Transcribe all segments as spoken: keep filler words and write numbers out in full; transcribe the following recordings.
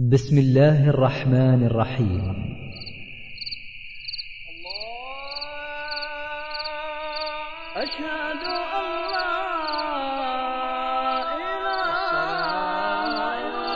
بسم الله الرحمن الرحيم. أشهد أن لا إله إلا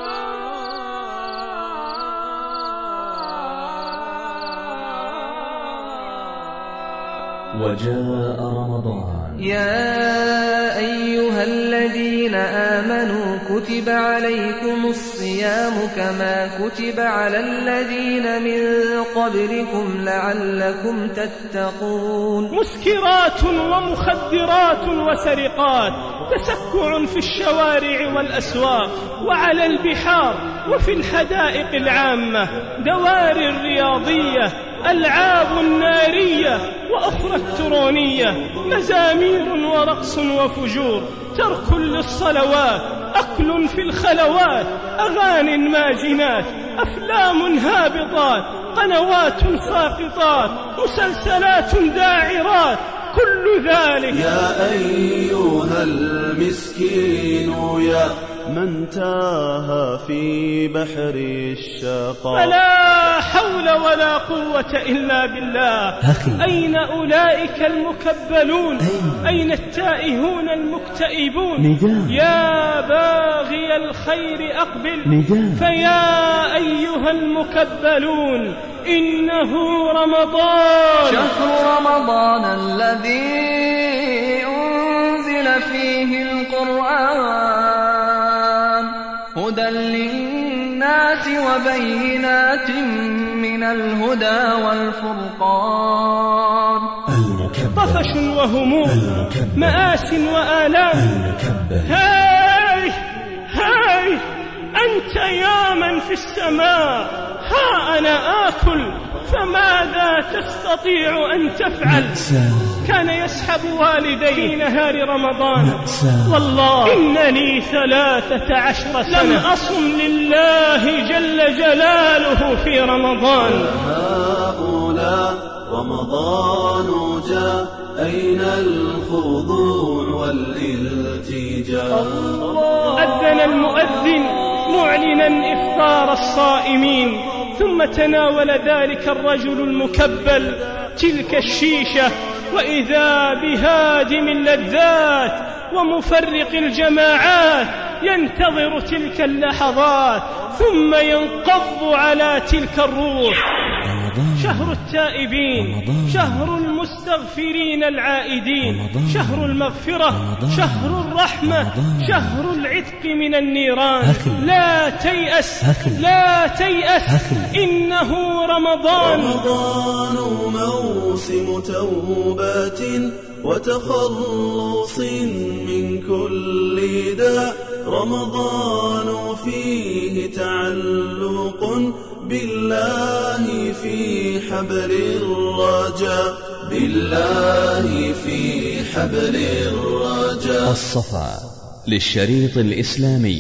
الله. وجاء رمضان. يا أيها الذين آمنوا كتب عليكم الصيام كما كتب على الذين من قبلكم لعلكم تتقون. مسكرات ومخدرات وسرقات، تسكع في الشوارع والأسواق وعلى البحار وفي الحدائق العامة، دوار رياضية، ألعاب نارية وأخرى إلكترونية، مزامير ورقص وفجور، ترك للصلوات، أكل في الخلوات، أغاني ماجنات، أفلام هابطات، قنوات ساقطات، مسلسلات داعرات، كل ذلك. يا أيها المسكين يا من تاه في بحر الشقاء، فلا حول ولا قوة إلا بالله. أخي. أين أولئك المكبلون؟ أين, أين التائهون المكتئبون؟ نداء. يا باغي الخير أقبل، نداء. فيا أيها المكبلون إنه رمضان، شهر رمضان الذي أنزل فيه القرآن هدى للناس وبينات من الهدى والفرقان. طفش وهموم، المكبل. مآس وآلام. المكبل. هاي هاي أنت يا من في السماء، ها أنا آكل، فماذا تستطيع أن تفعل؟ مأساة. كان يسحب والدي في نهار رمضان، مأساة. والله إنني ثلاثة عشر سنة لم أصم لله جل جلاله في رمضان. هؤلاء رمضان جاء، أين الخضوع والالتجاء؟ أذن المؤذن معلنا إفطار الصائمين، ثم تناول ذلك الرجل المكبل تلك الشيشة، وإذا بهادم اللذات ومفرق الجماعات ينتظر تلك اللحظات ثم ينقض على تلك الروح. رمضان. شهر التائبين، رمضان. شهر المستغفرين العائدين، رمضان. شهر المغفرة، رمضان. شهر الرحمة، رمضان. شهر العتق من النيران. أخي. لا تيأس، أخي. لا تيأس، أخي. إنه رمضان. رمضان موسم توبة وتخلص من كل داء، رمضان فيه تعلق بالله في حبل الرجاء، بالله في حبل الرجاء. الصفا للشريط الإسلامي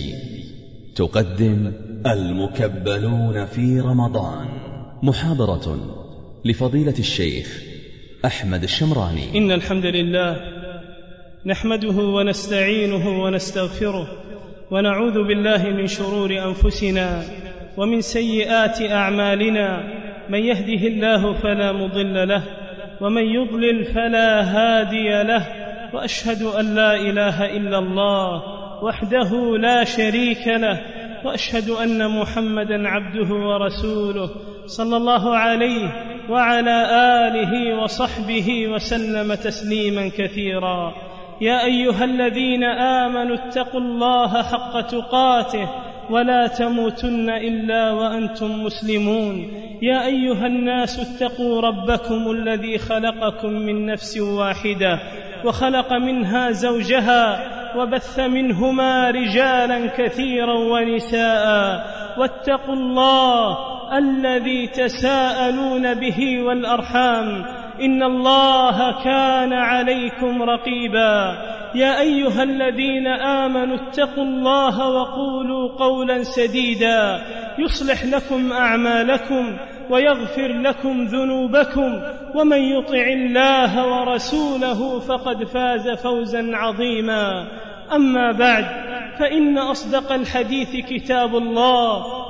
تقدم المكبلون في رمضان، محاضرة لفضيلة الشيخ أحمد الشمراني. إن الحمد لله نحمده ونستعينه ونستغفره، ونعوذ بالله من شرور أنفسنا ومن سيئات أعمالنا، من يهده الله فلا مضل له ومن يضلل فلا هادي له، وأشهد أن لا إله إلا الله وحده لا شريك له، وأشهد أن محمدًا عبده ورسوله صلى الله عليه وعلى آله وصحبه وسلم تسليما كثيرا. يا أيها الذين آمنوا اتقوا الله حق تقاته ولا تموتن إلا وأنتم مسلمون. يا أيها الناس اتقوا ربكم الذي خلقكم من نفس واحدة وخلق منها زوجها وبث منهما رجالا كثيرا ونساء، واتقوا الله الذي تساءلون به والأرحام، إن الله كان عليكم رقيبا. يا أيها الذين آمنوا اتقوا الله وقولوا قولا سديدا يصلح لكم أعمالكم ويغفر لكم ذنوبكم، ومن يطع الله ورسوله فقد فاز فوزا عظيما. أما بعد، فإن أصدق الحديث كتاب الله،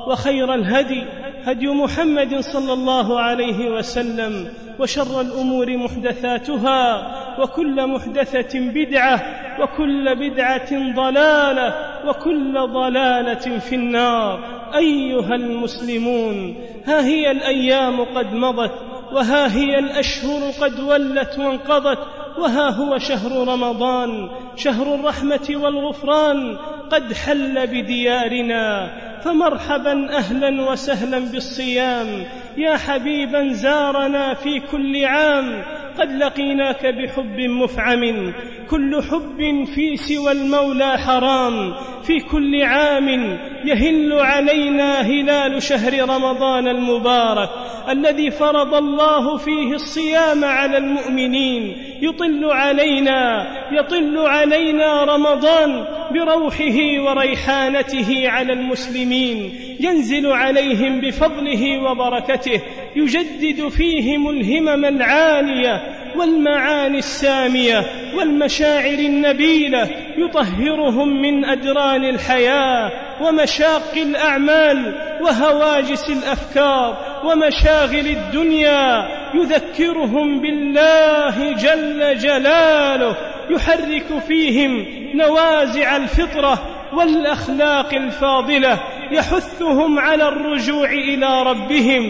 وخير الهدي هدي محمد صلى الله عليه وسلم، وشر الأمور محدثاتها، وكل محدثة بدعة، وكل بدعة ضلالة، وكل ضلالة في النار. أيها المسلمون، ها هي الأيام قد مضت، وها هي الأشهر قد ولت وانقضت، وها هو شهر رمضان، شهر الرحمة والغفران، قد حل بديارنا. فمرحبا أهلا وسهلا بالصيام يا حبيبا زارنا في كل عام. قد لقيناك بحب مفعم، كل حب في سوى المولى حرام. في كل عام يهل علينا هلال شهر رمضان المبارك، الذي فرض الله فيه الصيام على المؤمنين. يطل علينا يطل علينا رمضان بروحه وريحانته على المسلمين، ينزل عليهم بفضله وبركته، يجدد فيهم الهمم العالية والمعاني السامية والمشاعر النبيلة، يطهرهم من أدران الحياة ومشاق الأعمال وهواجس الأفكار ومشاغل الدنيا، يذكرهم بالله جل جلاله، يحرك فيهم نوازع الفطرة والأخلاق الفاضلة، يحثهم على الرجوع إلى ربهم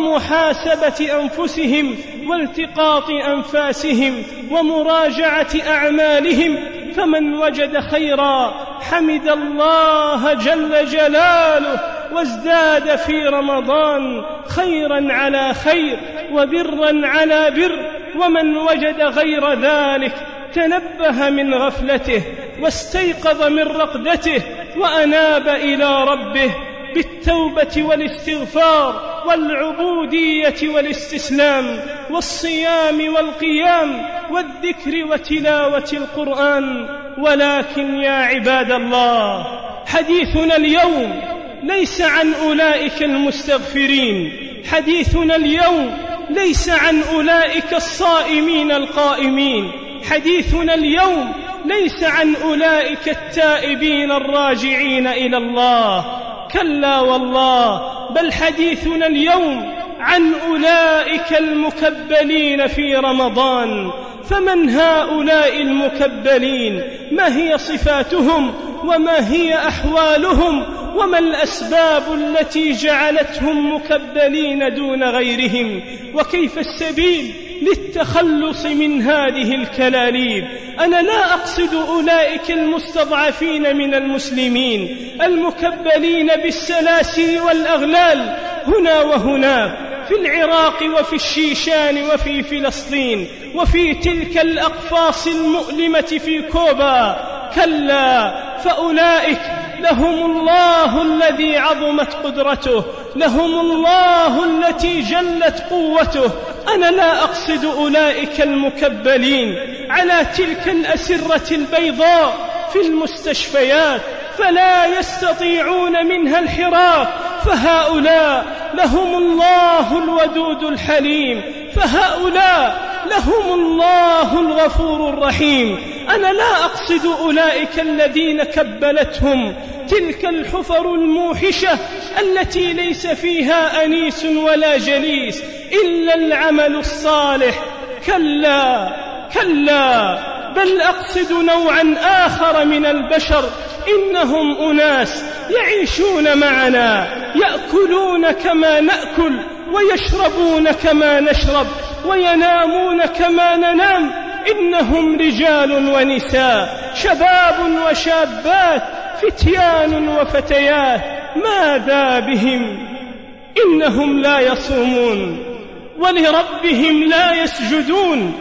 ومحاسبة أنفسهم والتقاط أنفاسهم ومراجعة أعمالهم. فمن وجد خيرا حمد الله جل جلاله، وازداد في رمضان خيرا على خير وبرا على بر. ومن وجد غير ذلك تنبه من غفلته واستيقظ من رقدته وأناب إلى ربه بالتوبة والاستغفار والعبودية والاستسلام والصيام والقيام والذكر وتلاوة القرآن. ولكن يا عباد الله، حديثنا اليوم ليس عن أولئك المستغفرين، حديثنا اليوم ليس عن أولئك الصائمين القائمين، حديثنا اليوم ليس عن أولئك التائبين الراجعين إلى الله، كلا والله، بل حديثنا اليوم عن أولئك المكبلين في رمضان. فمن هؤلاء المكبلين؟ ما هي صفاتهم وما هي أحوالهم وما الأسباب التي جعلتهم مكبلين دون غيرهم؟ وكيف السبيل للتخلص من هذه الكلاليب؟ أنا لا أقصد أولئك المستضعفين من المسلمين المكبلين بالسلاسل والأغلال هنا وهناك، في العراق وفي الشيشان وفي فلسطين وفي تلك الأقفاص المؤلمة في كوبا. كلا، فأولئك لهم الله الذي عظمت قدرته، لهم الله التي جلت قوته. أنا لا أقصد أولئك المكبلين على تلك الأسرة البيضاء في المستشفيات فلا يستطيعون منها الحراك، فهؤلاء لهم الله الودود الحليم، فهؤلاء لهم الله الغفور الرحيم. أنا لا أقصد أولئك الذين كبلتهم تلك الحفر الموحشة التي ليس فيها أنيس ولا جليس إلا العمل الصالح. كلا كلا، بل أقصد نوعا آخر من البشر، إنهم أناس يعيشون معنا، يأكلون كما نأكل ويشربون كما نشرب وينامون كما ننام. إنهم رجال ونساء، شباب وشابات، فتيان وفتيات. ماذا بهم؟ إنهم لا يصومون ولربهم لا يسجدون.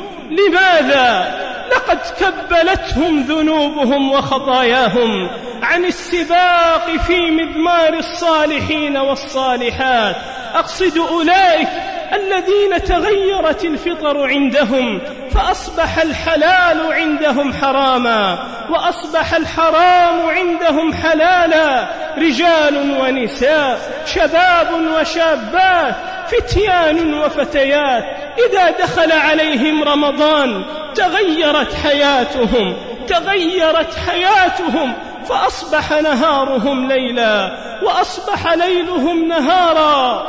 لماذا؟ لقد كبلتهم ذنوبهم وخطاياهم عن السباق في مضمار الصالحين والصالحات. أقصد أولئك الذين تغيرت الفطر عندهم فأصبح الحلال عندهم حراما وأصبح الحرام عندهم حلالا. رجال ونساء، شباب وشابات، فتيان وفتيات، إذا دخل عليهم رمضان تغيرت حياتهم تغيرت حياتهم فأصبح نهارهم ليلا وأصبح ليلهم نهارا.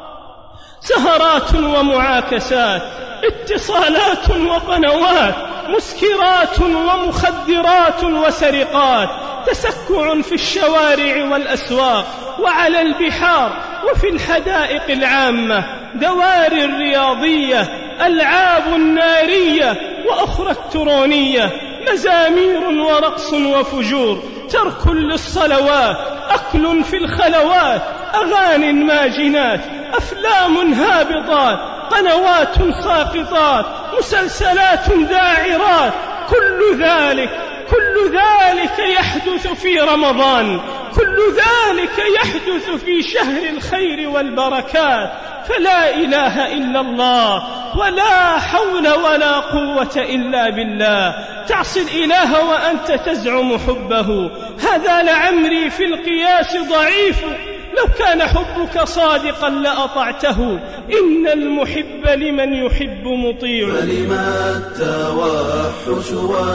سهرات ومعاكسات، اتصالات وقنوات، مسكرات ومخدرات وسرقات، تسكع في الشوارع والأسواق وعلى البحار وفي الحدائق العامة، دوار رياضية، ألعاب نارية وأخرى إلكترونية، مزامير ورقص وفجور، ترك للصلوات، أكل في الخلوات، أغاني ماجنات، أفلام هابطات، قنوات ساقطات، مسلسلات داعرات. كل ذلك كل ذلك يحدث في رمضان، كل ذلك يحدث في شهر الخير والبركات. فلا إله إلا الله ولا حول ولا قوة إلا بالله. تعصي الإله وأنت تزعم حبه، هذا لعمري في القياس ضعيف. لو كان حبك صادقا لأطعته، إن المحب لمن يحب مطيع. فلما التوحش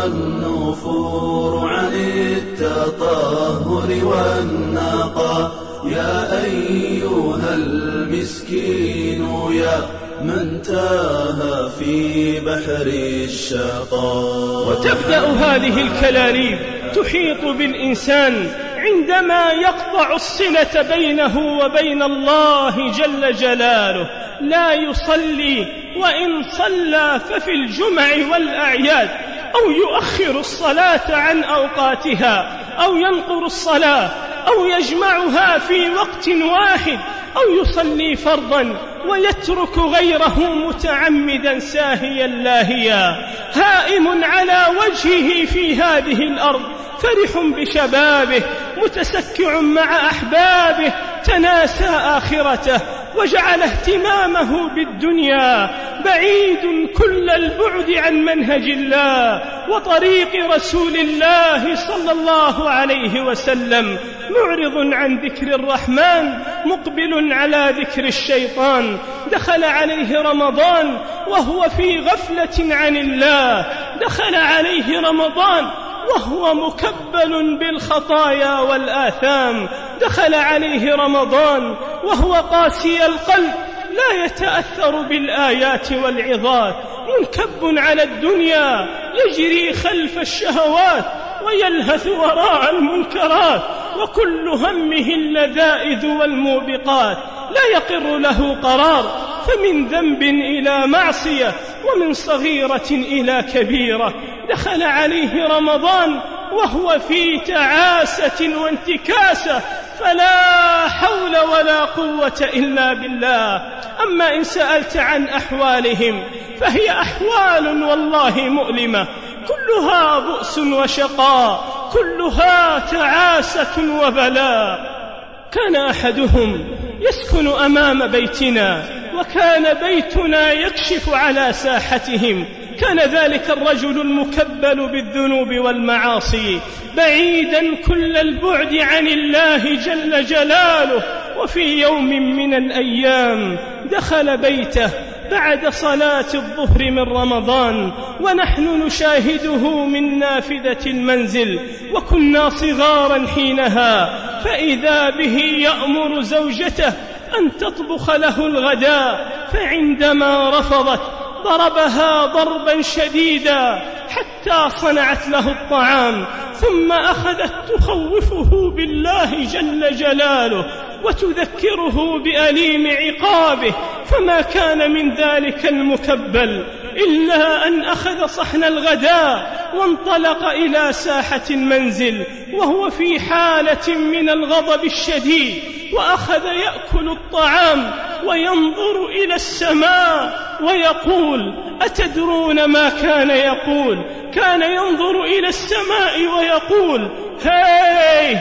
والنفور عن التطهر والنقى، يا أيها المسكين يا من تاه في بحر الشقاء. وتبدأ هذه الكلاليب تحيط بالإنسان عندما يقطع الصلة بينه وبين الله جل جلاله، لا يصلي، وإن صلى ففي الجمع والأعياد، أو يؤخر الصلاة عن أوقاتها، أو ينقر الصلاة، أو يجمعها في وقت واحد، أو يصلي فرضا ويترك غيره متعمدا ساهيا لاهيا، هائم على وجهه في هذه الأرض، فرح بشبابه، متسكع مع أحبابه، تناسى آخرته وجعل اهتمامه بالدنيا بعيد كل البعد عن منهج الله وطريق رسول الله صلى الله عليه وسلم، معرض عن ذكر الرحمن، مقبل على ذكر الشيطان. دخل عليه رمضان وهو في غفلة عن الله، دخل عليه رمضان وهو مكبل بالخطايا والآثام، دخل عليه رمضان وهو قاسي القلب، لا يتأثر بالآيات والعظات، منكب على الدنيا، يجري خلف الشهوات ويلهث وراء المنكرات، وكل همه اللذائذ والموبقات، لا يقر له قرار، فمن ذنب إلى معصية، ومن صغيرة إلى كبيرة. دخل عليه رمضان وهو في تعاسة وانتكاسة، فلا حول ولا قوة إلا بالله. أما إن سألت عن أحوالهم فهي أحوال والله مؤلمة، كلها بؤس وشقاء، كلها تعاسة وبلاء. كان أحدهم يسكن أمام بيتنا، وكان بيتنا يكشف على ساحتهم. كان ذلك الرجل المكبل بالذنوب والمعاصي، بعيدا كل البعد عن الله جل جلاله. وفي يوم من الأيام دخل بيته بعد صلاة الظهر من رمضان، ونحن نشاهده من نافذة المنزل، وكنا صغارا حينها، فإذا به يأمر زوجته أن تطبخ له الغداء، فعندما رفضت ضربها ضربا شديدا حتى صنعت له الطعام، ثم أخذت تخوفه بالله جل جلاله وتذكره بأليم عقابه. فما كان من ذلك المكبل إلا أن أخذ صحن الغداء وانطلق إلى ساحة المنزل وهو في حالة من الغضب الشديد، وأخذ يأكل الطعام وينظر إلى السماء ويقول: أتدرون ما كان يقول؟ كان ينظر إلى السماء ويقول: هاي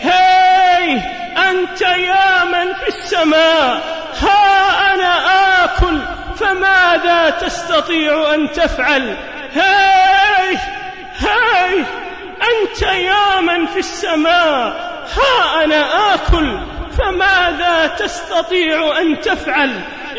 هاي أنت يا من في السماء، ها أنا آكل، فماذا تستطيع أن تفعل؟ هاي هاي أنت يا من في السماء، ها أنا آكل، فماذا تستطيع أن تفعل؟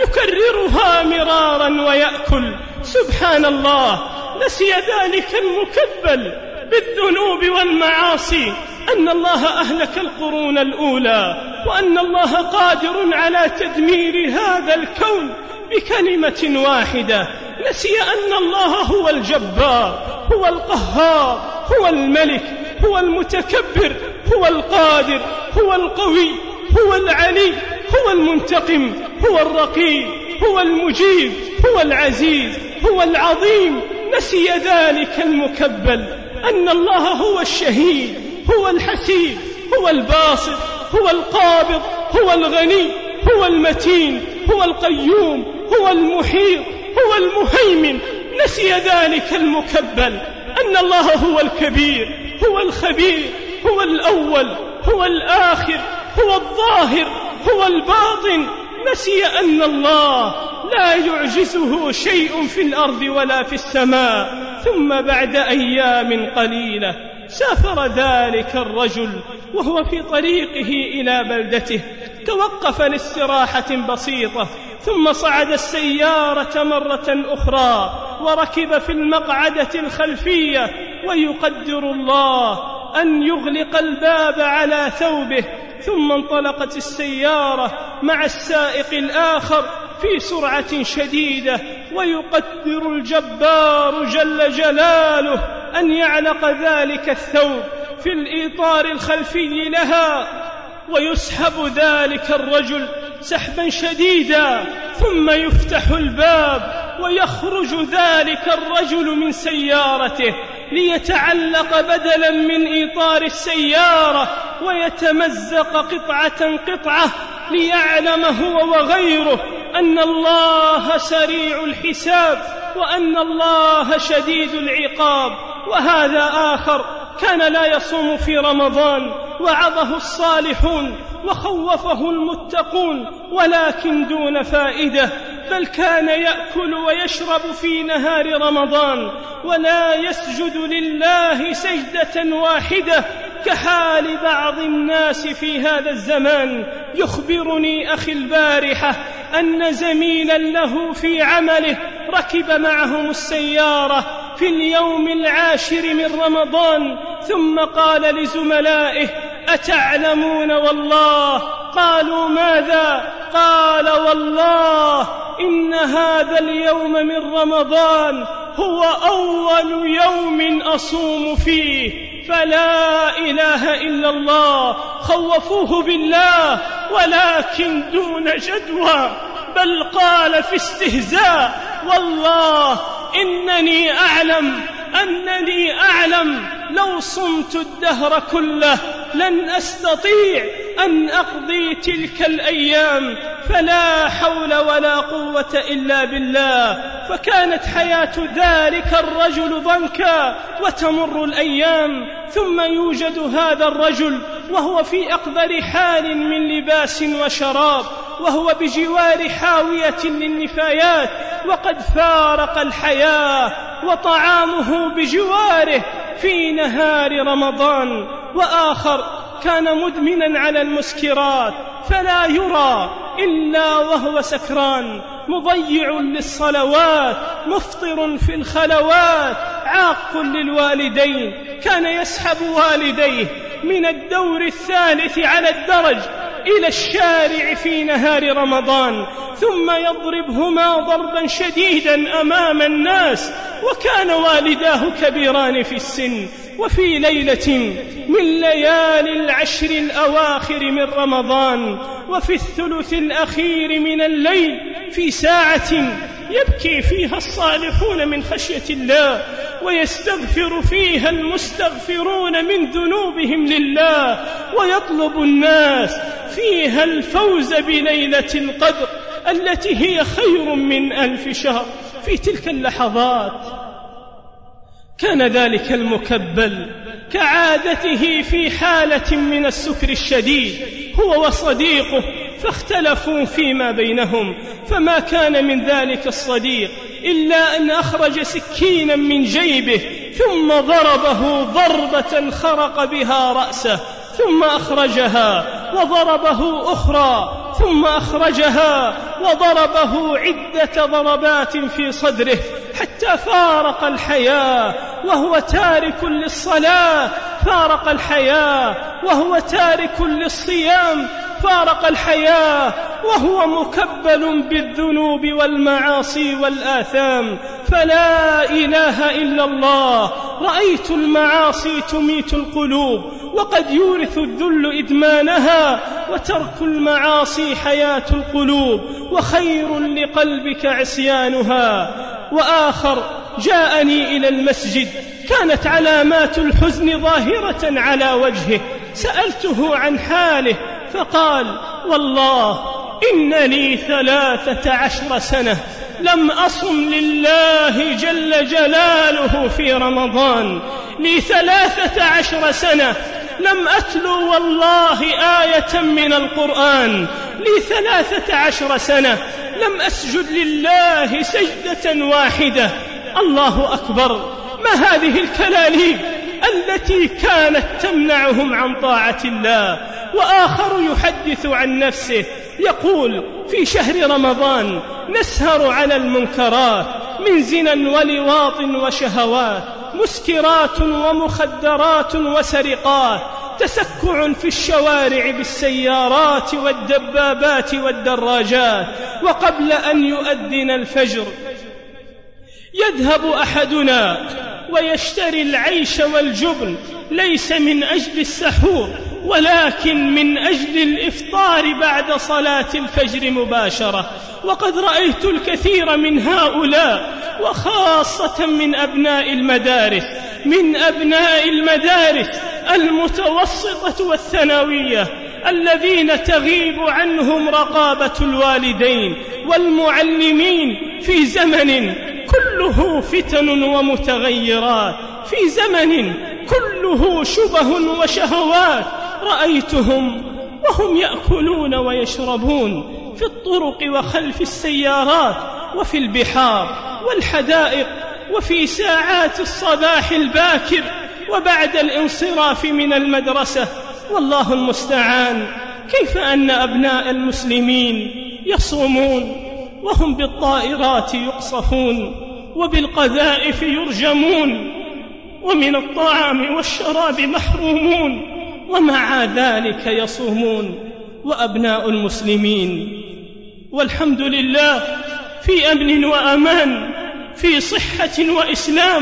يكررها مرارا ويأكل. سبحان الله، نسي ذلك المكبل بالذنوب والمعاصي أن الله أهلك القرون الأولى، وأن الله قادر على تدمير هذا الكون بكلمة واحدة. نسي أن الله هو الجبار، هو القهار، هو الملك، هو المتكبر، هو القادر، هو القوي، هو العلي، هو المنتقم، هو الرقيب، هو المجيب، هو العزيز، هو العظيم. نسي ذلك المكبل أن الله هو الشهيد، هو الحسيب، هو الباسط، هو القابض، هو الغني، هو المتين، هو القيوم، هو المحيط، هو المهيمن. نسي ذلك المكبل أن الله هو الكبير، هو الخبير، هو الأول، هو الآخر، هو الظاهر، هو الباطن. نسي أن الله لا يعجزه شيء في الأرض ولا في السماء. ثم بعد أيام قليلة سافر ذلك الرجل وهو في طريقه إلى بلدته، توقف لاستراحة بسيطة، ثم صعد السيارة مرة أخرى وركب في المقعدة الخلفية، ويقدر الله أن يغلق الباب على ثوبه. ثم انطلقت السيارة مع السائق الآخر في سرعة شديدة، ويقدر الجبار جل جلاله أن يعلق ذلك الثوب في الإطار الخلفي لها، ويسحب ذلك الرجل سحبا شديدا، ثم يفتح الباب ويخرج ذلك الرجل من سيارته ليتعلق بدلا من إطار السيارة، ويتمزق قطعة قطعة، ليعلم هو وغيره أن الله سريع الحساب وأن الله شديد العقاب. وهذا آخر كان لا يصوم في رمضان، وعظه الصالحون وخوفه المتقون، ولكن دون فائدة، بل كان يأكل ويشرب في نهار رمضان ولا يسجد لله سجدة واحدة، كحال بعض الناس في هذا الزمان. يخبرني أخي البارحة أن زميلا له في عمله ركب معهم السيارة في اليوم العاشر من رمضان، ثم قال لزملائه: أتعلمون والله؟ قالوا: ماذا؟ قال: والله إن هذا اليوم من رمضان هو أول يوم أصوم فيه، فلا إله إلا الله. خوفوه بالله ولكن دون جدوى، بل قال في استهزاء: والله إنني أعلم أنني أعلم لو صمت الدهر كله لن أستطيع أن أقضي تلك الأيام، فلا حول ولا قوة إلا بالله. فكانت حياة ذلك الرجل ضنكا، وتمر الأيام، ثم يوجد هذا الرجل وهو في أقدر حال من لباس وشراب، وهو بجوار حاوية للنفايات، وقد فارق الحياة، وطعامه بجواره في نهار رمضان. وآخر كان مدمنا على المسكرات، فلا يرى إلا وهو سكران، مضيع للصلوات، مفطر في الخلوات، عاق للوالدين. كان يسحب والديه من الدور الثالث على الدرج إلى الشارع في نهار رمضان، ثم يضربهما ضربا شديدا أمام الناس، وكان والداه كبيران في السن. وفي ليلة من ليالي العشر الأواخر من رمضان، وفي الثلث الأخير من الليل، في ساعة يبكي فيها الصالحون من خشية الله، ويستغفر فيها المستغفرون من ذنوبهم لله، ويطلب الناس فيها الفوز بليلة القدر التي هي خير من ألف شهر. في تلك اللحظات كان ذلك المكبل كعادته في حالة من السكر الشديد هو وصديقه، فاختلفوا فيما بينهم، فما كان من ذلك الصديق إلا أن أخرج سكينا من جيبه ثم ضربه ضربة خرق بها رأسه، ثم أخرجها وضربه أخرى، ثم أخرجها وضربه عدة ضربات في صدره حتى فارق الحياة وهو تارك للصلاة فارق الحياة، وهو تارك للصيام فارق الحياة، وهو مكبل بالذنوب والمعاصي والآثام. فلا إله إلا الله. رأيت المعاصي تميت القلوب، وقد يورث الذل إدمانها، وترك المعاصي حياة القلوب، وخير لقلبك عصيانها. وآخر جاءني إلى المسجد كانت علامات الحزن ظاهرة على وجهه، سألته عن حاله فقال: والله إن لي ثلاثة عشر سنة لم أصم لله جل جلاله في رمضان، لي ثلاثة عشر سنة لم أتلو والله آية من القرآن، لي ثلاثة عشر سنة لم أسجد لله سجدة واحدة. الله أكبر، ما هذه الكلاليب التي كانت تمنعهم عن طاعة الله؟ وآخر يحدث عن نفسه يقول: في شهر رمضان نسهر على المنكرات من زنا ولواط وشهوات، مسكرات ومخدرات وسرقات، تسكع في الشوارع بالسيارات والدبابات والدراجات، وقبل أن يؤذن الفجر يذهب أحدنا ويشتري العيش والجبن، ليس من أجل السحور ولكن من أجل الإفطار بعد صلاة الفجر مباشرة. وقد رأيت الكثير من هؤلاء، وخاصة من أبناء المدارس من أبناء المدارس المتوسطة والثانوية، الذين تغيب عنهم رقابة الوالدين والمعلمين في زمن كله فتن ومتغيرات، في زمن كله شبه وشهوات. رأيتهم وهم يأكلون ويشربون في الطرق وخلف السيارات وفي البحار والحدائق وفي ساعات الصباح الباكر وبعد الانصراف من المدرسة. والله المستعان، كيف أن أبناء المسلمين يصومون وهم بالطائرات يقصفون وبالقذائف يرجمون ومن الطعام والشراب محرومون، ومع ذلك يصومون؟ وأبناء المسلمين والحمد لله في أمن وأمان، في صحة وإسلام،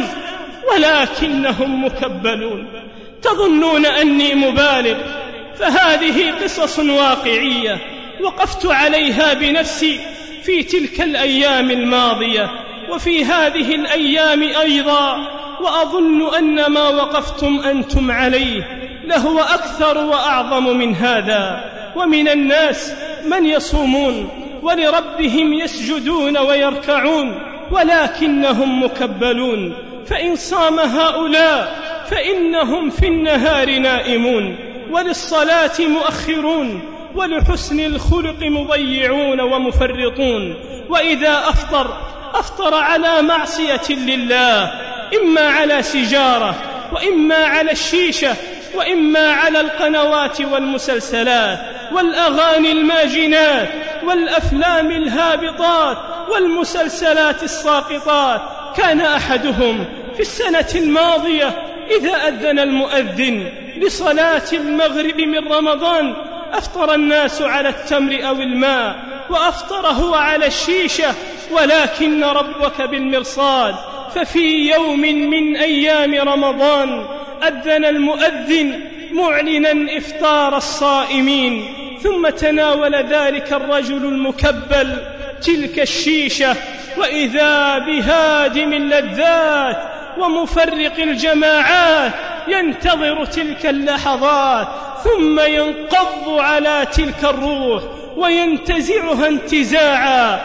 ولكنهم مكبلون. تظنون أني مبالغ، فهذه قصص واقعية وقفت عليها بنفسي في تلك الأيام الماضية وفي هذه الأيام أيضا، وأظن أن ما وقفتم أنتم عليه لهو أكثر وأعظم من هذا. ومن الناس من يصومون ولربهم يسجدون ويركعون ولكنهم مكبلون، فإن صام هؤلاء فإنهم في النهار نائمون، وللصلاة مؤخرون، ولحسن الخلق مضيعون ومفرطون، وإذا أفطر أفطر على معصية لله، إما على سجارة وإما على الشيشة وإما على القنوات والمسلسلات والأغاني الماجنات والأفلام الهابطات والمسلسلات الساقطات. كان أحدهم في السنة الماضية إذا أذن المؤذن لصلاة المغرب من رمضان أفطر الناس على التمر أو الماء، وأفطر هو على الشيشة، ولكن ربك بالمرصاد. ففي يوم من أيام رمضان أذن المؤذن معلنا إفطار الصائمين، ثم تناول ذلك الرجل المكبل تلك الشيشة، وإذا بهادم اللذات ومفرق الجماعات ينتظر تلك اللحظات، ثم ينقض على تلك الروح وينتزعها انتزاعا،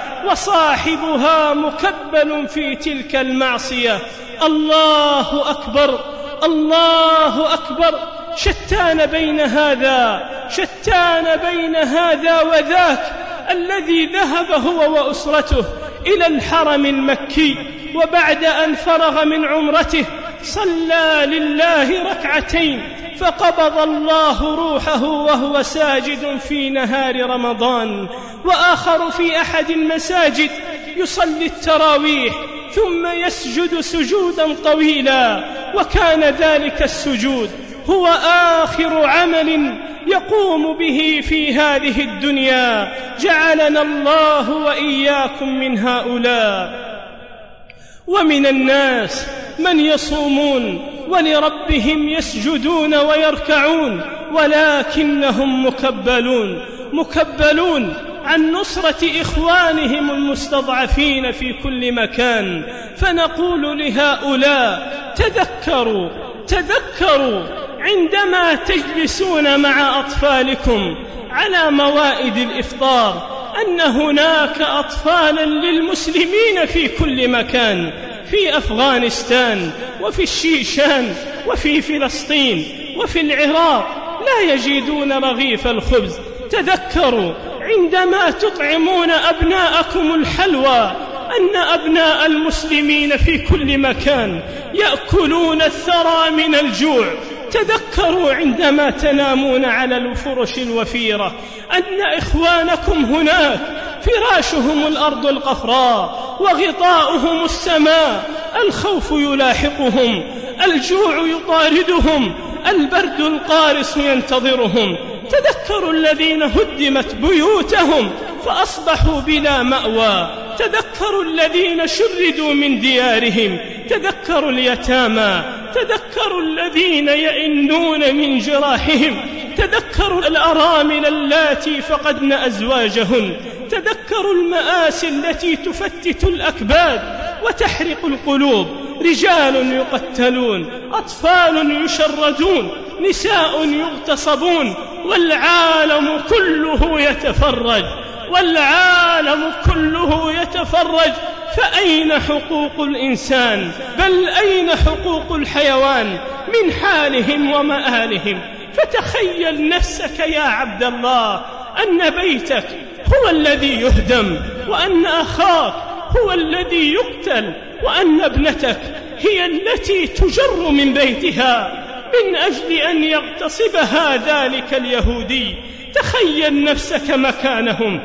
وصاحبها مكبل في تلك المعصية. الله أكبر، الله أكبر. شتان بين هذا شتان بين هذا وذاك، الذي ذهب هو وأسرته إلى الحرم المكي، وبعد أن فرغ من عمرته صلى لله ركعتين، فقبض الله روحه وهو ساجد في نهار رمضان. وآخر في أحد المساجد يصلي التراويح ثم يسجد سجودا طويلا، وكان ذلك السجود هو آخر عمل يقوم به في هذه الدنيا. جعلنا الله وإياكم من هؤلاء. ومن الناس من يصومون ولربهم يسجدون ويركعون ولكنهم مكبلون مكبلون عن نصرة إخوانهم المستضعفين في كل مكان. فنقول لهؤلاء: تذكروا تذكروا عندما تجلسون مع أطفالكم على موائد الإفطار أن هناك أطفالا للمسلمين في كل مكان، في أفغانستان وفي الشيشان وفي فلسطين وفي العراق لا يجدون رغيف الخبز. تذكروا عندما تطعمون أبناءكم الحلوى أن أبناء المسلمين في كل مكان يأكلون الثرى من الجوع. تذكروا عندما تنامون على الفرش الوفيرة أن إخوانكم هناك فراشهم الأرض القفراء وغطاؤهم السماء، الخوف يلاحقهم، الجوع يطاردهم، البرد القارس ينتظرهم. تذكروا الذين هدمت بيوتهم فأصبحوا بلا مأوى. تذكروا الذين شردوا من ديارهم. تذكروا اليتامى. تذكروا الذين يئنون من جراحهم. تذكروا الأرامل اللاتي فقدن أزواجهن. تذكروا المآسي التي تفتت الأكباد وتحرق القلوب. رجال يقتلون، أطفال يشردون، نساء يغتصبون، والعالم كله يتفرج والعالم كله يتفرج. فأين حقوق الإنسان؟ بل أين حقوق الحيوان من حالهم ومآلهم؟ فتخيل نفسك يا عبد الله أن بيتك هو الذي يهدم، وأن أخاك هو الذي يقتل، وأن ابنتك هي التي تجر من بيتها من أجل أن يغتصبها ذلك اليهودي. تخيل نفسك مكانهم،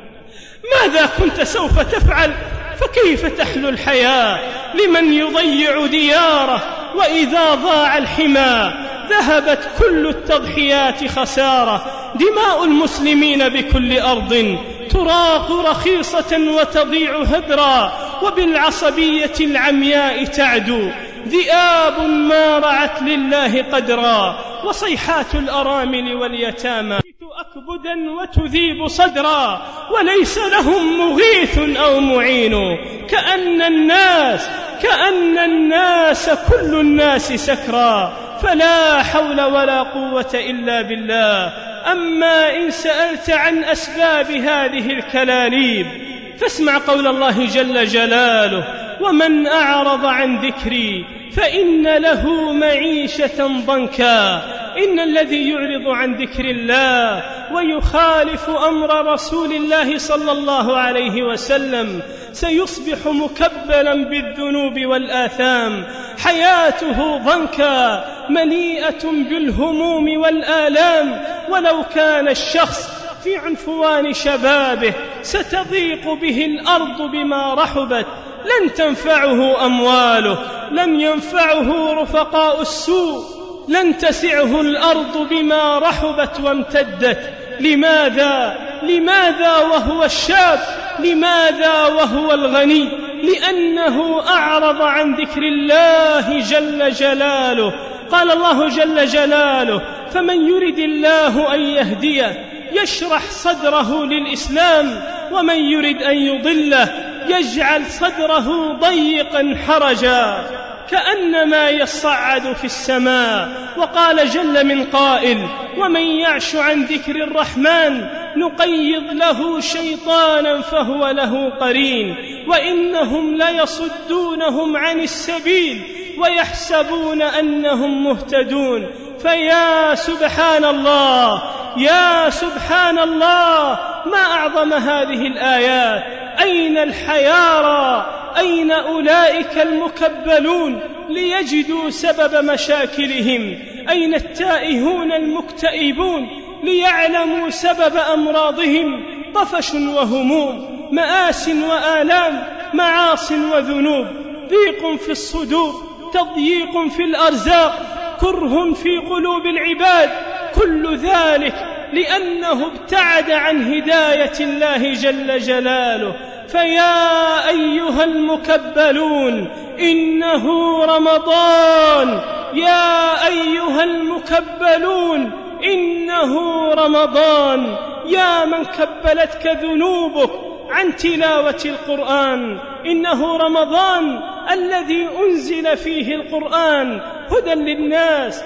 ماذا كنت سوف تفعل؟ فكيف تحلو الحياة لمن يضيع دياره؟ وإذا ضاع الحمى ذهبت كل التضحيات خسارة. دماء المسلمين بكل أرض تراق رخيصة وتضيع هدرا، وبالعصبية العمياء تعدو ذئاب ما رعت لله قدرا. وصيحات الأرامل واليتامى أكبدا وتذيب صدرا، وليس لهم مغيث أو معين. كأن الناس كأن الناس كل الناس سكرا، فلا حول ولا قوة إلا بالله. أما إن سألت عن أسباب هذه الكلاليب فاسمع قول الله جل جلاله: ومن أعرض عن ذكري فإن له معيشة ضنكا. إن الذي يعرض عن ذكر الله ويخالف أمر رسول الله صلى الله عليه وسلم سيصبح مكبلا بالذنوب والآثام، حياته ضنكا مليئة بالهموم والآلام. ولو كان الشخص في عنفوان شبابه ستضيق به الأرض بما رحبت، لن تنفعه أمواله، لن ينفعه رفقاء السوء، لن تسعه الأرض بما رحبت وامتدت. لماذا؟ لماذا وهو الشاب؟ لماذا وهو الغني؟ لأنه أعرض عن ذكر الله جل جلاله. قال الله جل جلاله: فمن يرد الله أن يهديه يشرح صدره للإسلام، ومن يرد أن يضله يجعل صدره ضيقا حرجا كأنما يصعد في السماء. وقال جل من قائل: ومن يعش عن ذكر الرحمن نقيض له شيطانا فهو له قرين، وإنهم ليصدونهم عن السبيل ويحسبون أنهم مهتدون. فيا سبحان الله، يا سبحان الله، ما أعظم هذه الآيات. أين الحيارى؟ أين أولئك المكبلون ليجدوا سبب مشاكلهم؟ أين التائهون المكتئبون ليعلموا سبب أمراضهم؟ طفش وهموم، مآس وآلام معاص وذنوب، ضيق في الصدور، تضييق في الأرزاق، كره في قلوب العباد، كل ذلك لأنه ابتعد عن هداية الله جل جلاله. فيا أيها المكبلون إنه رمضان، يا أيها المكبلون إنه رمضان، يا من كبلتك ذنوبك عن تلاوة القرآن، إنه رمضان الذي أنزل فيه القرآن هدى للناس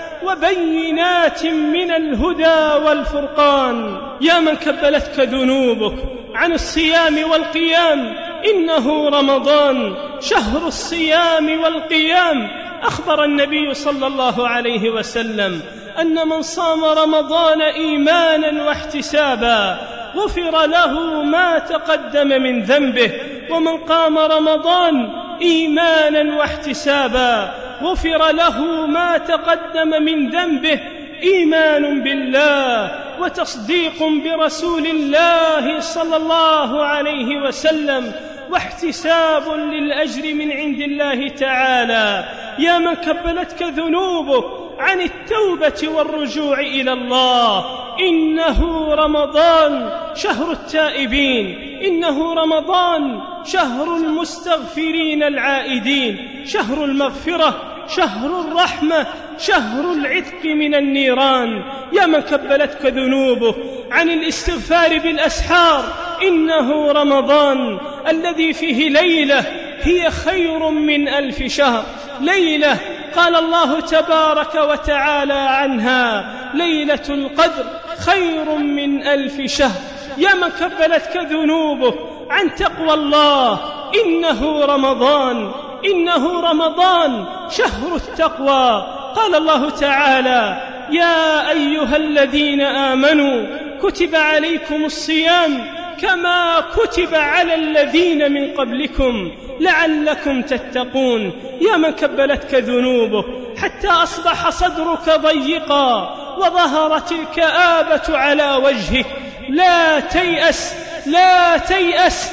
وبينات من الهدى والفرقان. يا من كبلتك ذنوبك عن الصيام والقيام، إنه رمضان شهر الصيام والقيام. أخبر النبي صلى الله عليه وسلم أن من صام رمضان إيمانا واحتسابا غفر له ما تقدم من ذنبه، ومن قام رمضان إيمانا واحتسابا غفر له ما تقدم من ذنبه. إيمان بالله وتصديق برسول الله صلى الله عليه وسلم واحتساب للأجر من عند الله تعالى. يا من كبلتك ذنوبك عن التوبة والرجوع إلى الله، إنه رمضان شهر التائبين، إنه رمضان شهر المستغفرين العائدين، شهر المغفرة، شهر الرحمة، شهر العتق من النيران. يا من كبلتك ذنوبه عن الاستغفار بالأسحار، إنه رمضان الذي فيه ليلة هي خير من ألف شهر، ليلة قال الله تبارك وتعالى عنها ليلة القدر خير من ألف شهر. يا من كبلتك ذنوبه عن تقوى الله، إنه رمضان، إنه رمضان شهر التقوى. قال الله تعالى يا أيها الذين آمنوا كتب عليكم الصيام كما كتب على الذين من قبلكم لعلكم تتقون. يا من كبلتك ذنوبه حتى أصبح صدرك ضيقا وظهرت الكآبة على وجهك، لا تيأس، لا تيأس،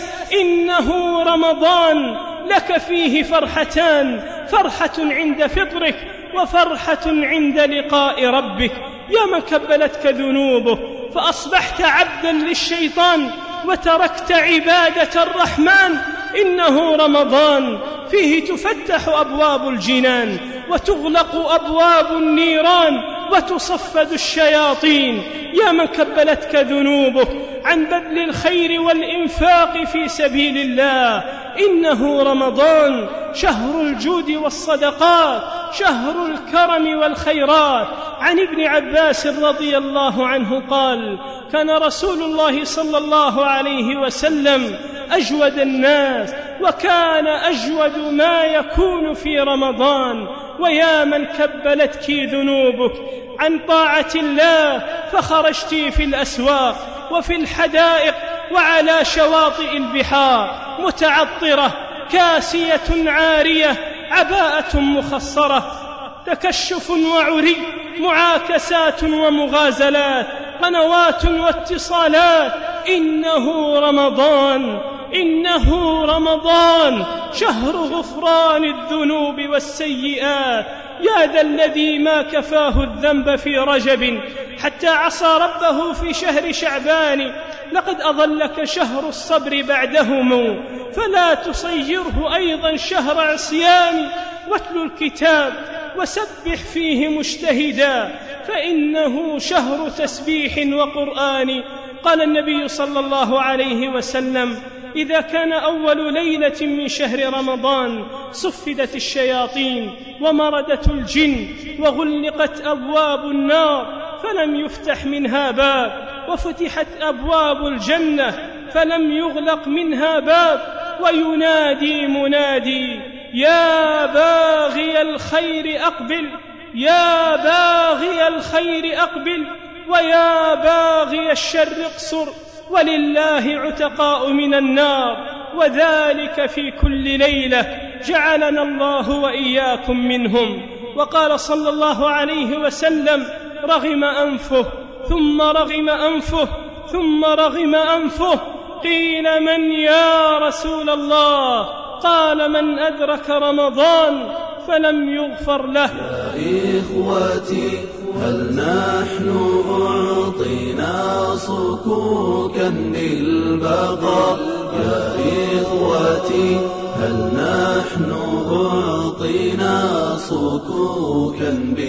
إنه رمضان لك فيه فرحتان، فرحة عند فطرك وفرحة عند لقاء ربك. يا من كبلتك ذنوبه فأصبحت عبدا للشيطان وتركت عبادة الرحمن، إنه رمضان فيه تفتح أبواب الجنان وتغلق أبواب النيران وتصفد الشياطين. يا من كبلتك ذنوبك عن بذل الخير والإنفاق في سبيل الله، إنه رمضان شهر الجود والصدقات، شهر الكرم والخيرات. عن ابن عباس رضي الله عنه قال كان رسول الله صلى الله عليه وسلم أجود الناس، وكان أجود ما يكون في رمضان. ويا من كبلتك ذنوبك عن طاعة الله فخرجت في الأسواق وفي الحدائق وعلى شواطئ البحار متعطرة كاسية عارية عباءة مخصرة، تكشف وعري، معاكسات ومغازلات، قنوات واتصالات. إنه رمضان، إنه رمضان شهر غفران الذنوب والسيئات. يا ذا الذي ما كفاه الذنب في رجب حتى عصى ربه في شهر شعبان، لقد أظلك شهر الصبر بعدهم فلا تصيره أيضا شهر عصيان. واتل الكتاب وسبح فيه مجتهدا فإنه شهر تسبيح وقرآن. قال النبي صلى الله عليه وسلم إذا كان أول ليلة من شهر رمضان صفدت الشياطين ومردت الجن وغلقت أبواب النار فلم يفتح منها باب، وفتحت أبواب الجنة فلم يغلق منها باب. وينادي منادي يا باغي الخير أقبل، يا باغي الخير أقبل، ويا باغي الشر اقصر، ولله عتقاء من النار، وذلك في كل ليلة، جعلنا الله وإياكم منهم. وقال صلى الله عليه وسلم رغم أنفه ثم رغم أنفه ثم رغم أنفه. قيل من يا رسول الله؟ وقال من أدرك رمضان فلم يغفر له. يا إخوتي هل نحن أعطينا صكوكا للبقاء؟ يا إخوتي هل نحن أعطينا صكوكا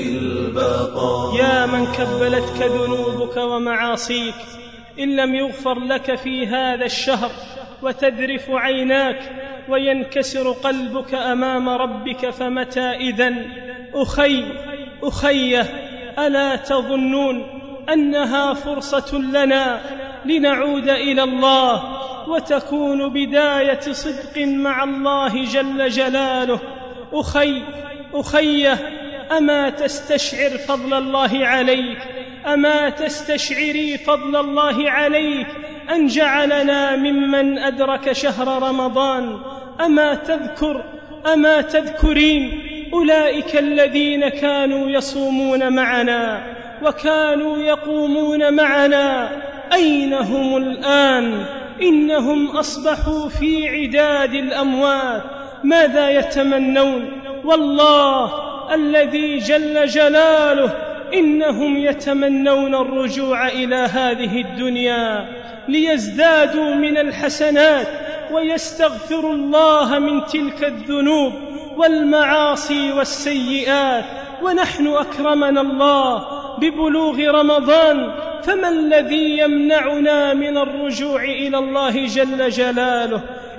بالبقاء؟ يا من كبلتك ذنوبك ومعاصيك، إن لم يغفر لك في هذا الشهر وتذرف عيناك وينكسر قلبك أمام ربك، فمتى إذن؟ أخي أخيه، ألا تظنون أنها فرصة لنا لنعود إلى الله وتكون بداية صدق مع الله جل جلاله؟ أخي أخيه، أما تستشعر فضل الله عليك؟ أما تستشعري فضل الله عليك أن جعلنا ممن أدرك شهر رمضان؟ أما تذكر أما تذكرين أولئك الذين كانوا يصومون معنا وكانوا يقومون معنا، أين هم الآن؟ إنهم أصبحوا في عداد الأموات. ماذا يتمنون؟ والله الذي جل جلاله إنهم يتمنون الرجوع إلى هذه الدنيا ليزدادوا من الحسنات ويستغفروا الله من تلك الذنوب والمعاصي والسيئات. ونحن أكرمنا الله ببلوغ رمضان، فما الذي يمنعنا من الرجوع إلى الله جل جلاله؟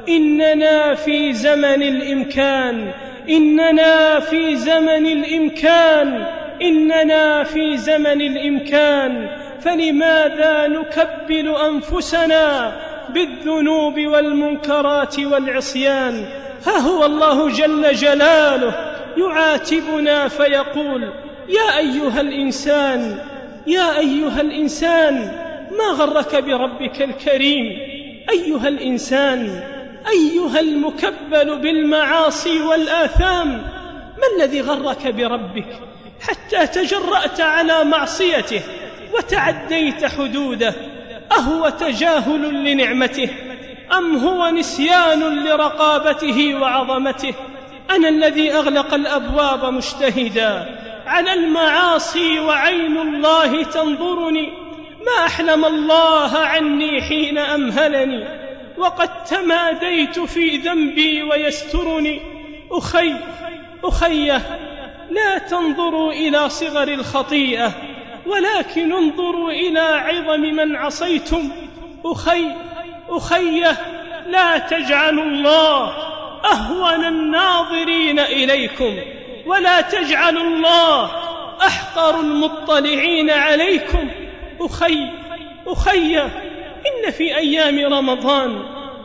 إننا في زمن الإمكان، إننا في زمن الإمكان، إننا في زمن الإمكان، فلماذا نكبل أنفسنا بالذنوب والمنكرات والعصيان؟ ها هو الله جل جلاله يعاتبنا فيقول: يا أيها الإنسان يا أيها الإنسان ما غرك بربك الكريم؟ أيها الإنسان، أيها المكبل بالمعاصي والآثام، ما الذي غرك بربك حتى تجرأت على معصيته وتعديت حدوده؟ أهو تجاهل لنعمته أم هو نسيان لرقابته وعظمته؟ أنا الذي أغلق الأبواب مجتهدا على المعاصي وعين الله تنظرني، ما أحلم الله عني حين أمهلني، وقد تماديت في ذنبي ويسترني. أخي أخيه، لا تنظروا إلى صغر الخطيئة ولكن انظروا إلى عظم من عصيتم. أخي أخيه، لا تجعلوا الله أهون الناظرين إليكم، ولا تجعلوا الله أحقر المطلعين عليكم. أخي أخيه، إن في أيام رمضان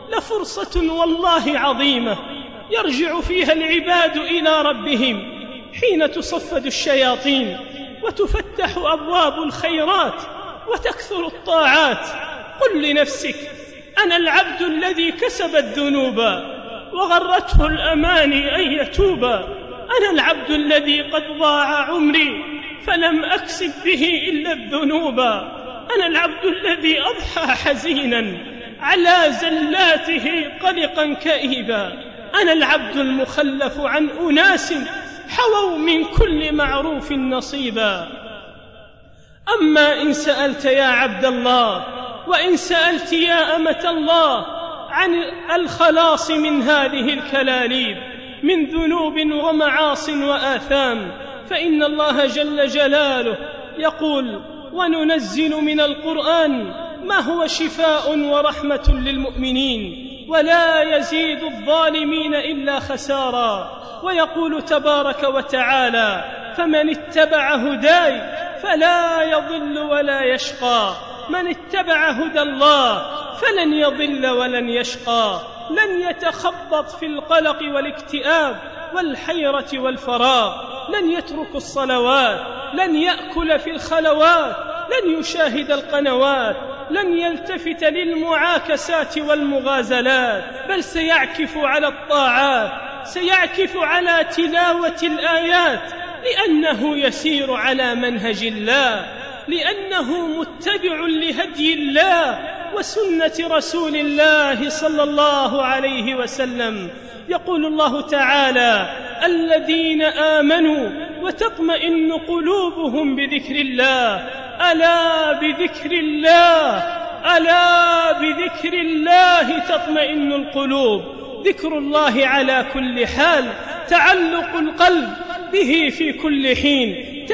لفرصة والله عظيمة يرجع فيها العباد إلى ربهم، حين تصفد الشياطين وتفتح أبواب الخيرات وتكثر الطاعات. قل لنفسك: أنا العبد الذي كسب الذنوب وغرته الأماني أن يتوب، أنا العبد الذي قد ضاع عمري فلم أكسب به إلا الذنوب، أنا العبد الذي أضحى حزينا على زلاته قلقا كئيبا، أنا العبد المخلف عن أناس حووا من كل معروف نصيبا. أما إن سألت يا عبد الله، وإن سألت يا أمة الله عن الخلاص من هذه الكلاليب من ذنوب ومعاص وآثام، فإن الله جل جلاله يقول: وننزل من القرآن ما هو شفاء ورحمة للمؤمنين ولا يزيد الظالمين إلا خسارا. ويقول تبارك وتعالى: فمن اتبع هداي فلا يضل ولا يشقى، من اتبع هدى الله فلن يضل ولن يشقى، لن يتخبط في القلق والاكتئاب والحيرة والفراغ، لن يترك الصلوات، لن يأكل في الخلوات، لن يشاهد القنوات، لن يلتفت للمعاكسات والمغازلات، بل سيعكف على الطاعات، سيعكف على تلاوة الآيات، لأنه يسير على منهج الله، لأنه متبع لهدي الله وسنة رسول الله صلى الله عليه وسلم. يقول الله تعالى: الذين آمنوا وتطمئن قلوبهم بذكر الله. ألا بذكر الله ألا بذكر الله تطمئن القلوب. ذكر الله على كل حال، تعلق القلب به في كل حين،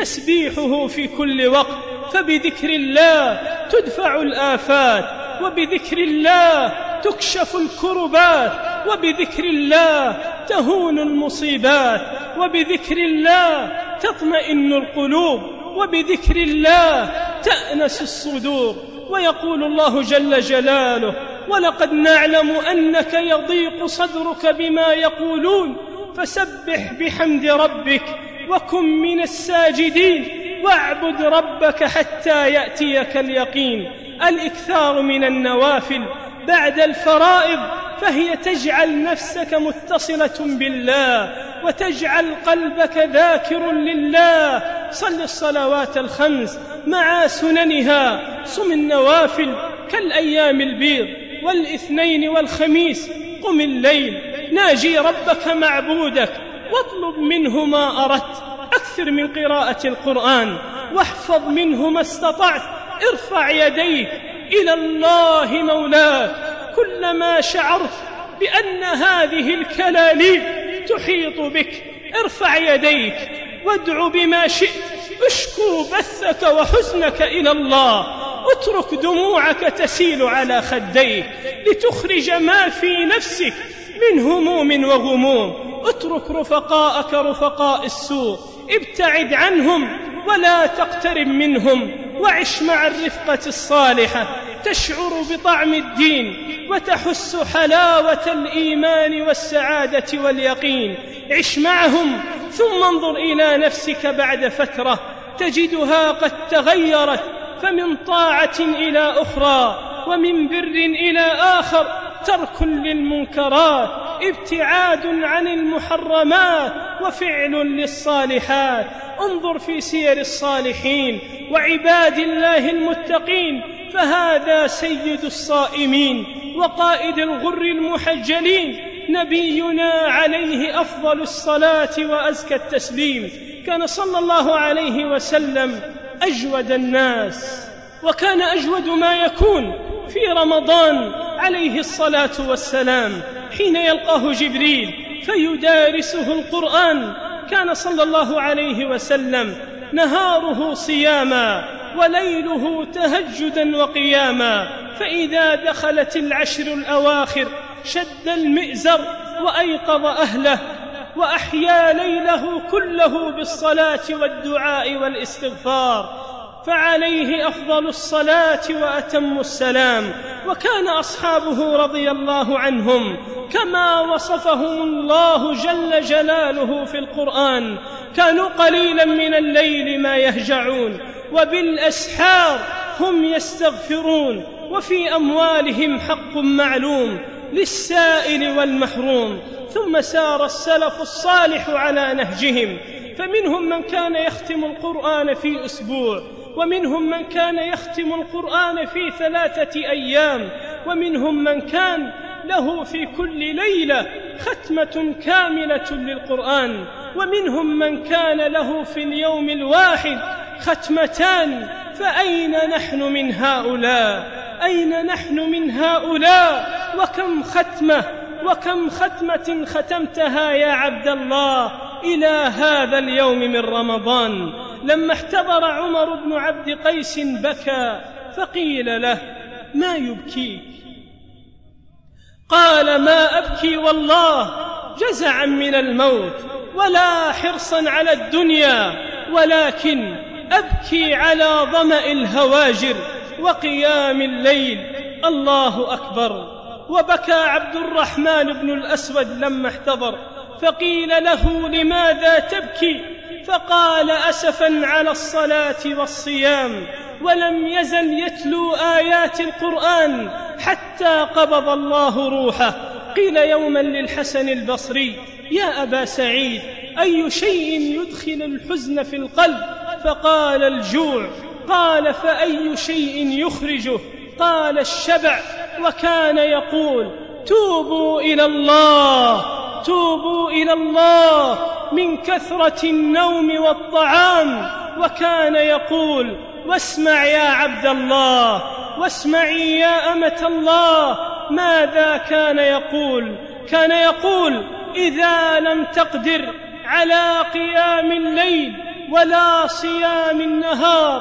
تسبيحه في كل وقت. فبذكر الله تدفع الآفات، وبذكر الله تكشف الكربات، وبذكر الله تهون المصيبات، وبذكر الله تطمئن القلوب، وبذكر الله تأنس الصدور. ويقول الله جل جلاله: ولقد نعلم أنك يضيق صدرك بما يقولون فسبح بحمد ربك وكن من الساجدين واعبد ربك حتى يأتيك اليقين. الإكثار من النوافل بعد الفرائض فهي تجعل نفسك متصلة بالله، وتجعل قلبك ذاكر لله. صل الصلوات الخمس مع سننها، صم النوافل كالأيام البيض، والاثنين والخميس قم الليل، ناجي ربك معبودك واطلب منه ما أردت. أكثر من قراءة القرآن واحفظ منه ما استطعت. ارفع يديك إلى الله مولاك كلما شعرت بأن هذه الكلاليب تحيط بك. ارفع يديك وادع بما شئت، اشكو بثك وحزنك إلى الله، اترك دموعك تسيل على خديك لتخرج ما في نفسك من هموم وغموم. اترك رفقاءك رفقاء السوء، ابتعد عنهم ولا تقترب منهم، وعش مع الرفقة الصالحة تشعر بطعم الدين وتحس حلاوة الإيمان والسعادة واليقين. عش معهم ثم انظر إلى نفسك بعد فترة تجدها قد تغيرت، فمن طاعة إلى أخرى ومن بر إلى آخر، ترك للمنكرات، ابتعاد عن المحرمات، وفعل للصالحات. انظر في سير الصالحين وعباد الله المتقين، فهذا سيد الصائمين وقائد الغر المحجلين، نبينا عليه أفضل الصلاة وأزكى التسليم. كان صلى الله عليه وسلم أجود الناس، وكان أجود ما يكون في رمضان عليه الصلاة والسلام حين يلقاه جبريل فيدارسه القرآن. كان صلى الله عليه وسلم نهاره صياما وليله تهجدا وقياما، فإذا دخلت العشر الأواخر شد المئزر وأيقظ أهله وأحيا ليله كله بالصلاة والدعاء والاستغفار، فعليه أفضل الصلاة وأتم السلام. وكان أصحابه رضي الله عنهم كما وصفهم الله جل جلاله في القرآن، كانوا قليلا من الليل ما يهجعون وبالأسحار هم يستغفرون، وفي أموالهم حق معلوم للسائل والمحروم. ثم سار السلف الصالح على نهجهم، فمنهم من كان يختم القرآن في أسبوع، ومنهم من كان يختم القرآن في ثلاثة أيام، ومنهم من كان له في كل ليلة ختمة كاملة للقرآن، ومنهم من كان له في اليوم الواحد ختمتان. فأين نحن من هؤلاء؟ أين نحن من هؤلاء؟ وكم ختمة وكم ختمة ختمتها يا عبد الله إلى هذا اليوم من رمضان؟ لما احتضر عمر بن عبد قيس بكى، فقيل له: ما يبكيك؟ قال: ما أبكي والله جزعا من الموت ولا حرصا على الدنيا، ولكن أبكي على ظمأ الهواجر وقيام الليل. الله أكبر. وبكى عبد الرحمن بن الأسود لما احتضر، فقيل له: لماذا تبكي؟ فقال: أسفا على الصلاة والصيام، ولم يزل يتلو آيات القرآن حتى قبض الله روحه. قيل يوما للحسن البصري: يا أبا سعيد، أي شيء يدخل الحزن في القلب؟ فقال: الجوع. قال: فأي شيء يخرجه؟ قال: الشبع. وكان يقول: توبوا إلى الله توبوا إلى الله من كثرة النوم والطعام. وكان يقول: واسمع يا عبد الله، واسمعي يا أمة الله. ماذا كان يقول؟ كان يقول: إذا لم تقدر على قيام الليل ولا صيام النهار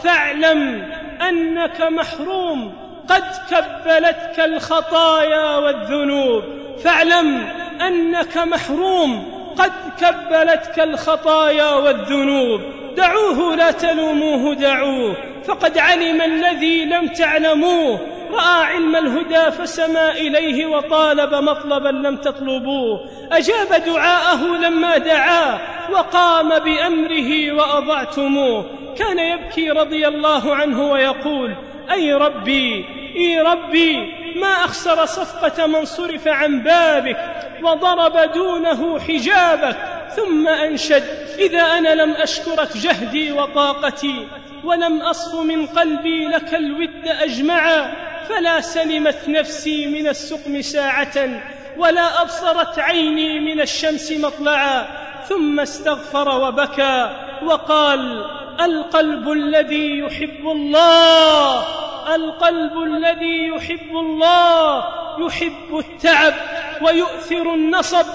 فاعلم أنك محروم، قد كبلتك الخطايا والذنوب. فاعلم أنك محروم، قد كبلتك الخطايا والذنوب. دعوه لا تلوموه، دعوه، فقد علم الذي لم تعلموه. رأى علم الهدى فسمى إليه، وطالب مطلبا لم تطلبوه. أجاب دعاءه لما دعاه، وقام بأمره وأضعتموه. كان يبكي رضي الله عنه ويقول: أي ربي، أي ربي، ما أخسر صفقة من صرف عن بابك وضرب دونه حجابك. ثم أنشد: إذا أنا لم أشكرك جهدي وطاقتي، ولم أصف من قلبي لك الود أجمعا، فلا سلمت نفسي من السقم ساعة، ولا أبصرت عيني من الشمس مطلعا. ثم استغفر وبكى وقال: القلب الذي يحب الله، القلب الذي يحب الله يحب التعب ويؤثر النصب.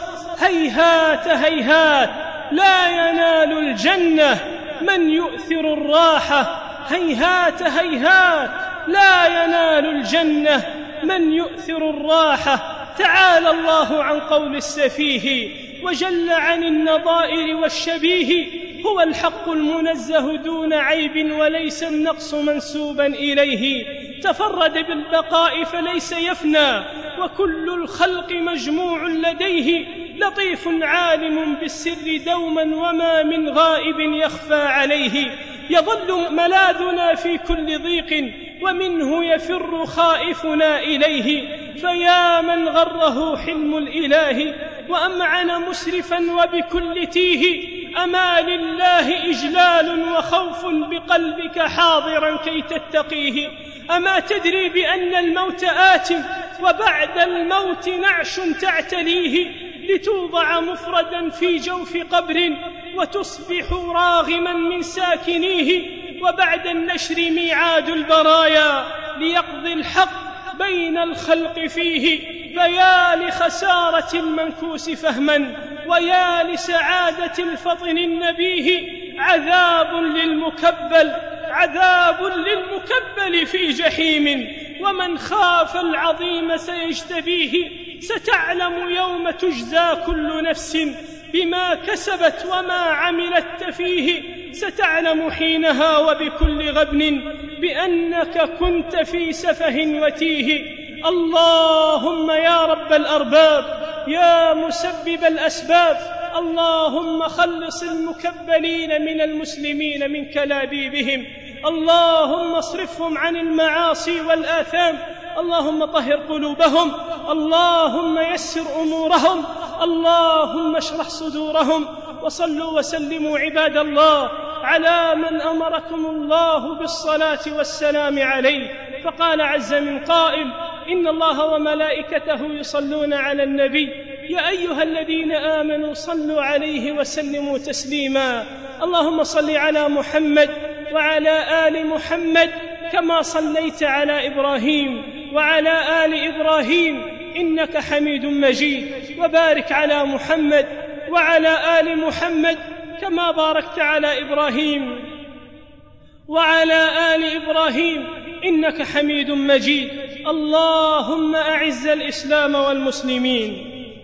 هيهات هيهات لا ينال الجنة من يؤثر الراحة، هيهات هيهات لا ينال الجنة من يؤثر الراحة. تعالى الله عن قول السفيه، وجل عن النظائر والشبيه. هو الحق المنزه دون عيب، وليس النقص منسوبا إليه. تفرد بالبقاء فليس يفنى، وكل الخلق مجموع لديه. لطيف عالم بالسر دوما، وما من غائب يخفى عليه. يظل ملاذنا في كل ضيق، ومنه يفر خائفنا إليه. فيا من غره حلم الإله، وأمعن مسرفا وبكل تيه. أما لله إجلال وخوف بقلبك حاضرا كي تتقيه. أما تدري بأن الموت آت، وبعد الموت نعش تعتليه، لتوضع مفردا في جوف قبر، وتصبح راغما من ساكنيه. وبعد النشر ميعاد البرايا، ليقضي الحق بين الخلق فيه. فيا لخسارة المنكوس فهما، ويا لسعادة الفطن النبيه. عذاب للمكبل، عذاب للمكبل في جحيم، ومن خاف العظيم سيجتبيه. ستعلم يوم تجزى كل نفس بما كسبت وما عملت تفيه. ستعلم حينها وبكل غبن بأنك كنت في سفه وتيه. اللهم يا رب الأرباب، يا مسبب الأسباب، اللهم خلص المكبلين من المسلمين من كلابيبهم. اللهم اصرفهم عن المعاصي والآثام. اللهم طهر قلوبهم، اللهم يسر أمورهم، اللهم اشرح صدورهم. وصلوا وسلموا عباد الله على من أمركم الله بالصلاة والسلام عليه. فقال عز من قائل: إن الله وملائكته يصلون على النبي، يا أيها الذين آمنوا صلوا عليه وسلموا تسليما. اللهم صل على محمد وعلى آل محمد كما صليت على إبراهيم وعلى آل إبراهيم إنك حميد مجيد. وبارك على محمد وعلى آل محمد كما باركت على إبراهيم وعلى آل إبراهيم إنك حميد مجيد. اللهم أعز الإسلام والمسلمين،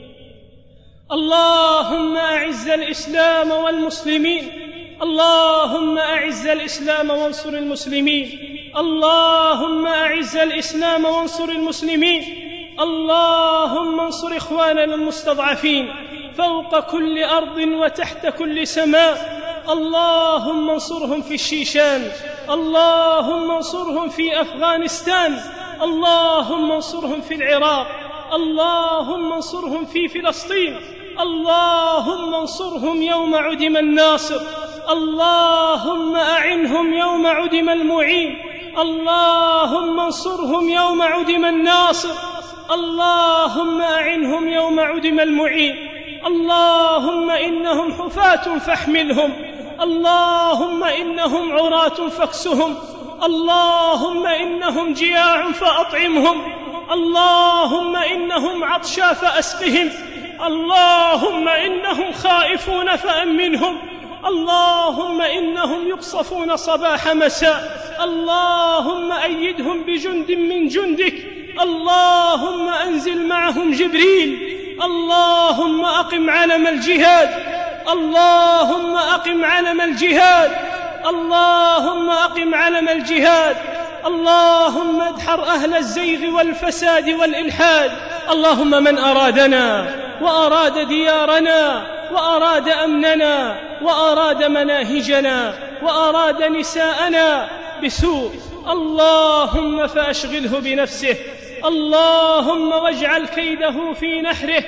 اللهم أعز الإسلام والمسلمين، اللهم أعز الإسلام وانصر المسلمين، اللهم أعز الإسلام وانصر المسلمين، اللهم انصر إخواننا المستضعفين فوق كل أرض وتحت كل سماء. اللهم انصرهم في الشيشان، اللهم انصرهم في أفغانستان، اللهم انصرهم في العراق، اللهم انصرهم في فلسطين، اللهم انصرهم يوم عدم الناصر، اللهم أعنهم يوم عدم المعين، اللهم انصرهم يوم عدم الناصر، اللهم أعنهم يوم عدم المعين. اللهم إنهم حفاة فاحملهم، اللهم إنهم عراة فاكسهم، اللهم إنهم جياع فأطعمهم، اللهم إنهم عطشى فأسقهم، اللهم إنهم خائفون فأمنهم، اللهم إنهم يقصفون صباح مساء، اللهم أيدهم بجند من جندك، اللهم أنزل معهم جبريل، اللهم أقم علم الجهاد، اللهم أقم علم الجهاد، اللهم أقم علم الجهاد، اللهم ادحر أهل الزيغ والفساد والإلحاد. اللهم من أرادنا وأراد ديارنا وأراد أمننا وأراد مناهجنا وأراد نساءنا بسوء، اللهم فأشغله بنفسه، اللهم واجعل كيده في نحره،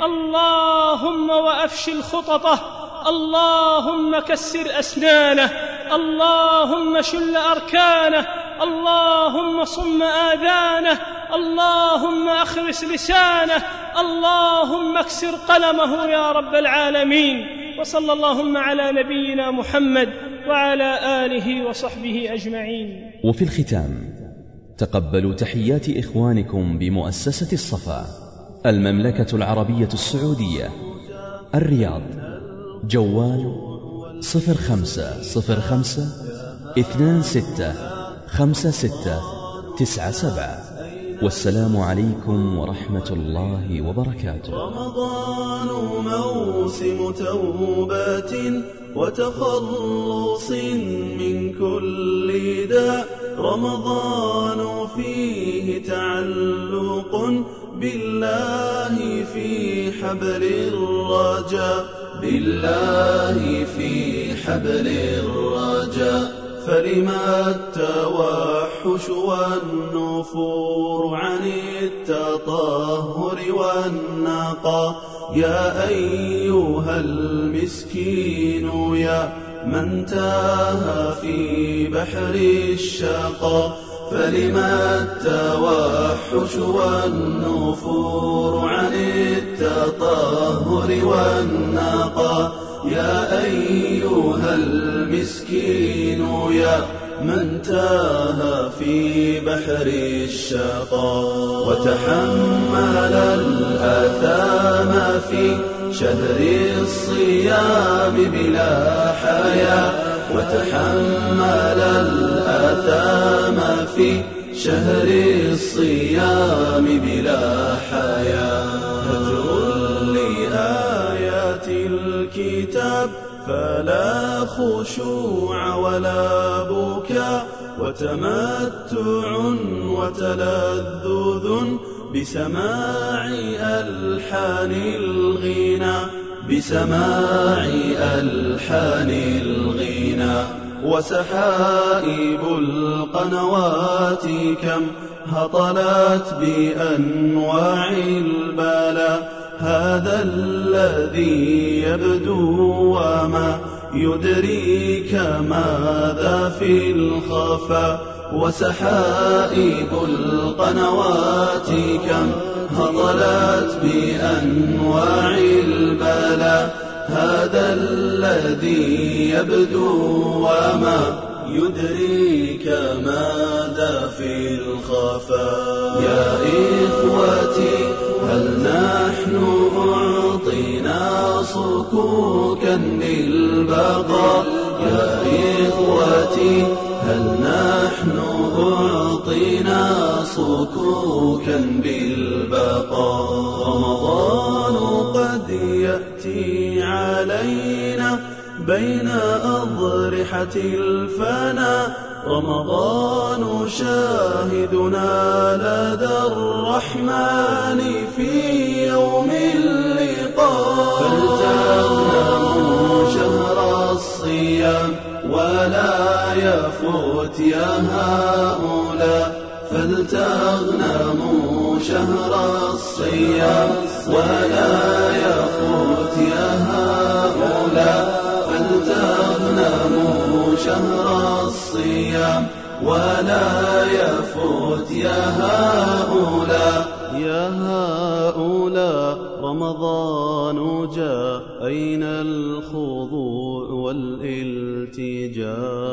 اللهم وأفشل خططه، اللهم كسر أسنانه، اللهم شل أركانه، اللهم صم آذانه، اللهم أخرس لسانه، اللهم اكسر قلمه يا رب العالمين. وصلى اللهم على نبينا محمد وعلى آله وصحبه أجمعين. وفي الختام تقبلوا تحيات إخوانكم بمؤسسة الصفا، المملكة العربية السعودية، الرياض، جوال صفر خمسة صفر خمسة اثنان ستة خمسة ستة تسعة سبعة. والسلام عليكم ورحمة الله وبركاته. رمضان موسم توبة وتخلص من كل داء، رمضان فيه تعلق بالله في حبل الرجاء، بالله في حبل الرجاء. فلما التوحش والنفور عن التطهر والنقى، يا أيها المسكين يا من تاه في بحر الشقا. فلما التوحش والنفور عن التطهر والنقى، يا أيها المسكين يا من تاه في بحر الشقا. وتحمل الآثام في شهر الصيام بلا حياء، وتحمل الآثام في شهر الصيام بلا حياء. هجر لآيات الكتاب فلا خشوع ولا بكاء، وتمتع وتلذذ بسماع ألحان الغنى، بسماع ألحان الغنى. وسحائب القنوات كم هطلت بأنواع البلاء، هذا الذي يبدو وما يدريك ماذا في الخفا. وسحائب القنوات كم هطلت بأنواع البلاء، هذا الذي يبدو وما يدريك ماذا في الخفا. يا إخوتي هل نحن أعطينا صكوكا للبقاء؟ يا إخوتي هل نحن أعطينا صكوكا بالبقاء؟ رمضان قد يأتي علينا بين أضرحة الفنا، رمضان شاهدنا لدى الرحمن في يوم اللقاء. فلتغنموا شهر الصيام ولا يفوت يا هؤلاء، فلتغنموا شهر الصيام ولا يفوت يا هؤلاء، فلتغنموا شهر الصيام ولا يفوت يا هؤلاء. يا هؤلاء رمضان جاء أين الخضوع والالتجاء